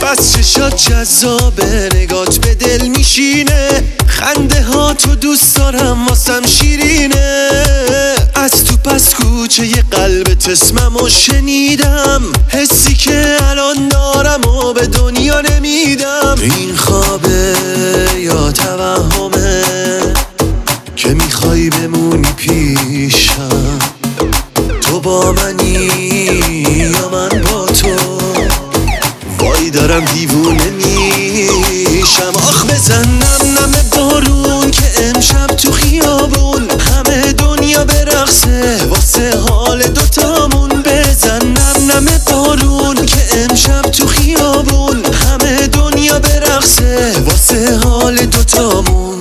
بس چشات جذابه، نگات به دل میشینه، خنده ها تو دوست دارم واسم شیرینه. از تو پس کوچه ی قلبت اسممو شنیدم، حسی که الان دارم و به دنیا نمیدم. این خوابه یا توهمه که میخوای بمونی پیشم؟ تو با منی یا من با تو؟ وای دارم دیوونه میشم. آخ بزنم نم بارون که امشب تو خیابون همه دنیا برقصه واسه حال دوتامون. بزنم نم بارون که امشب تو خیابون همه دنیا برقصه واسه حال دوتامون.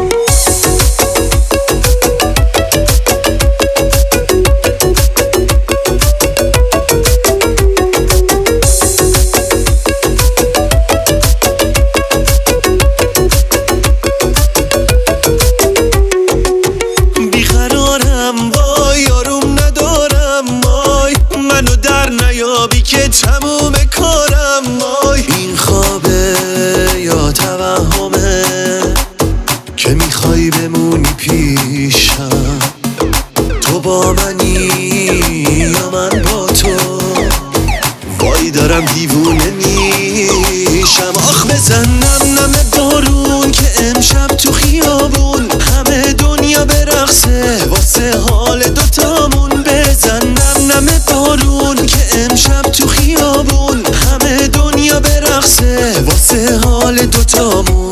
منو در نیابی که تموم کارم. وای این خوابه یا توهمه که میخوای بمونی پیشم؟ تو با منی یا من با تو؟ وای دارم دیوونه میشم. آخ بزنم نم بارون که امشب تو خیابون همه دنیا برقصه واسه حال دوتامون. بزنم نم بارون که امشب تو خیابون همه دنیا برقصه واسه حال دوتامون.